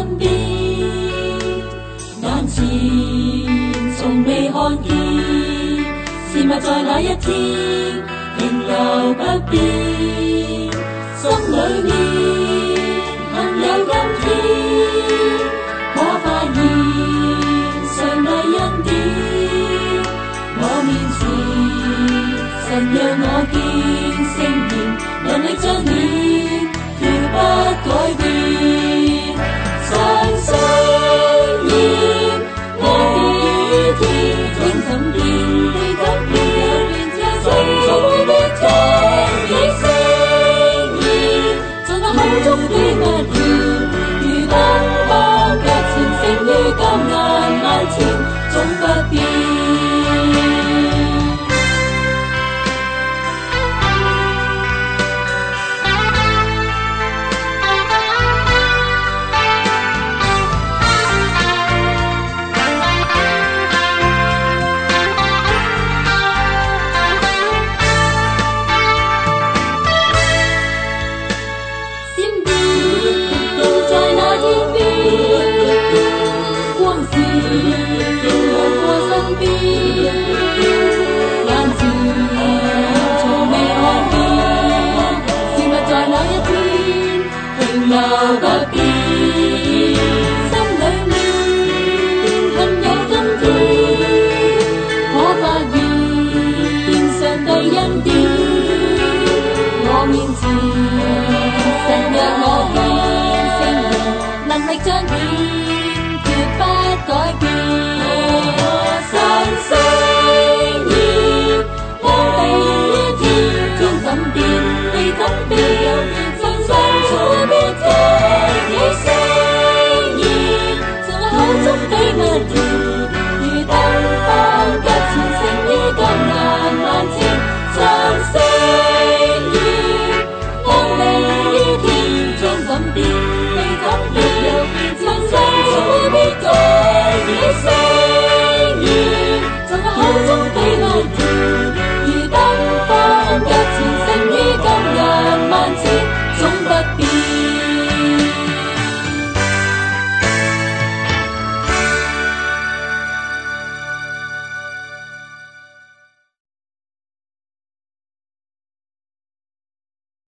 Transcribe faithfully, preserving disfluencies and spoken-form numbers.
身邊，眼前從未看見，事物在那一天停留不變，心裏面幸有今天，我發現上帝恩典，我面前神讓我見聖言，能力彰顯，決不改變，常聖言，我與天總怎變地怎變，這聖從沒聽見聖言，在我口中的不斷，如燈光腳前勝於金眼萬千，總不變。光線路過身邊。